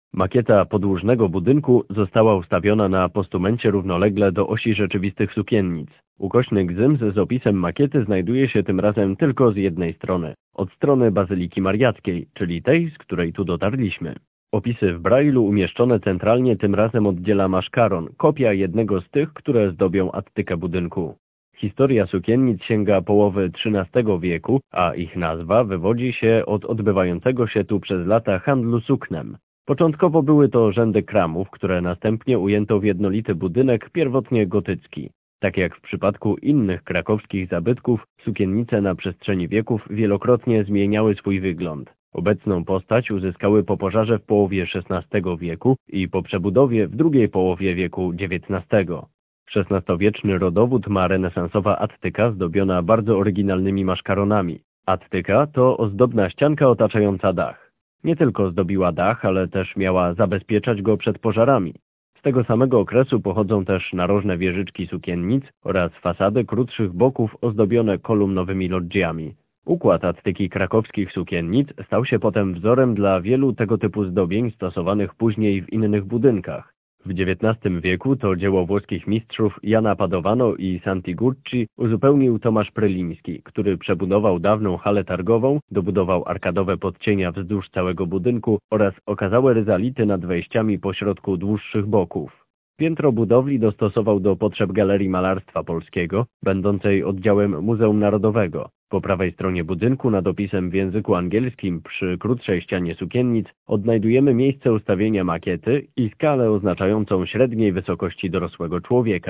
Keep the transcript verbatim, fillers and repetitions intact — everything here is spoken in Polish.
Makieta podłużnego budynku została ustawiona na postumencie równolegle do osi rzeczywistych sukiennic. Ukośny gzyms z opisem makiety znajduje się tym razem tylko z jednej strony, od strony Bazyliki Mariackiej, czyli tej, z której tu dotarliśmy. Opisy w Brailu umieszczone centralnie tym razem oddziela maszkaron, kopia jednego z tych, które zdobią attykę budynku. Historia sukiennic sięga połowy trzynastego wieku, a ich nazwa wywodzi się od odbywającego się tu przez lata handlu suknem. Początkowo były to rzędy kramów, które następnie ujęto w jednolity budynek, pierwotnie gotycki. Tak jak w przypadku innych krakowskich zabytków, sukiennice na przestrzeni wieków wielokrotnie zmieniały swój wygląd. Obecną postać uzyskały po pożarze w połowie szesnastego wieku i po przebudowie w drugiej połowie wieku dziewiętnastego. szesnastowieczny rodowód ma renesansowa attyka zdobiona bardzo oryginalnymi maszkaronami. Attyka to ozdobna ścianka otaczająca dach. Nie tylko zdobiła dach, ale też miała zabezpieczać go przed pożarami. Z tego samego okresu pochodzą też narożne wieżyczki sukiennic oraz fasady krótszych boków ozdobione kolumnowymi loggiami. Układ attyki krakowskich sukiennic stał się potem wzorem dla wielu tego typu zdobień stosowanych później w innych budynkach. W dziewiętnastym wieku to dzieło włoskich mistrzów Jana Padovano i Santigucci uzupełnił Tomasz Pryliński, który przebudował dawną halę targową, dobudował arkadowe podcienia wzdłuż całego budynku oraz okazałe ryzality nad wejściami pośrodku dłuższych boków. Piętro budowli dostosował do potrzeb Galerii Malarstwa Polskiego, będącej oddziałem Muzeum Narodowego. Po prawej stronie budynku nad opisem w języku angielskim przy krótszej ścianie sukiennic odnajdujemy miejsce ustawienia makiety i skalę oznaczającą średniej wysokości dorosłego człowieka.